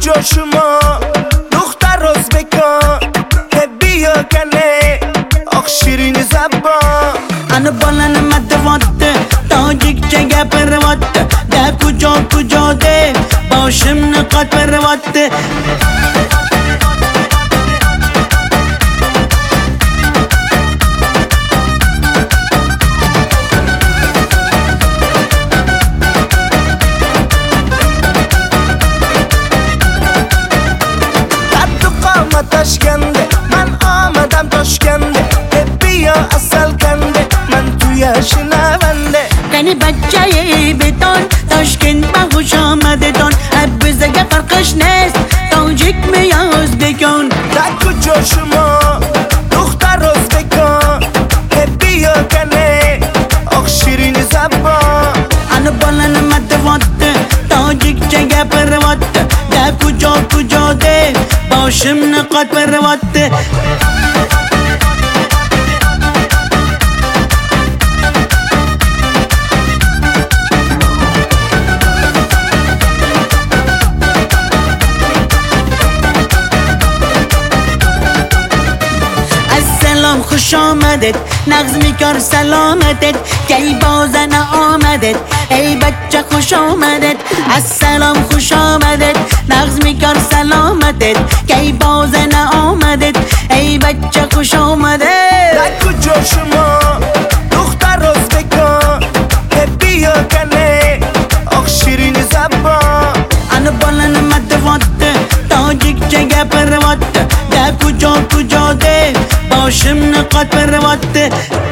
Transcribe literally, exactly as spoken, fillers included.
کجا شما دختر ازبکان که بیا کنه آخ شیرین زبان انا بالن مدواته تاجیک چگه پرواته ده کجا کجا ده باشم نقاط پرواته تاشکنده من آمدم تاشکنده بیا اصل کنده من توی شنونده کنی بچه بیتون تاشکند با خوش آمده تون بزگه فرقش نیست تاجیک میاز بکن در کجا شما دختر ازبکان که بیا کنه آخ شیرین زبان انا بالن مدواته تاجیک چگه پرواته ده کجا کجا ده باشم نقاط پرواته السلام خوش آمدید نغز میکار سلامتت کی بازن آمدید ای بچه خوش آمدید السلام خوش آمدید نغز میکار سلامتت کی بازن آمدید ای بچه خوش آمدید در کجا شما دختر ازبکان که بیا کنه آخ شیرین زبان انا بالن مدواته تاجیک چگه پرواته ده کجا کجا ده باشم نقاط پرواته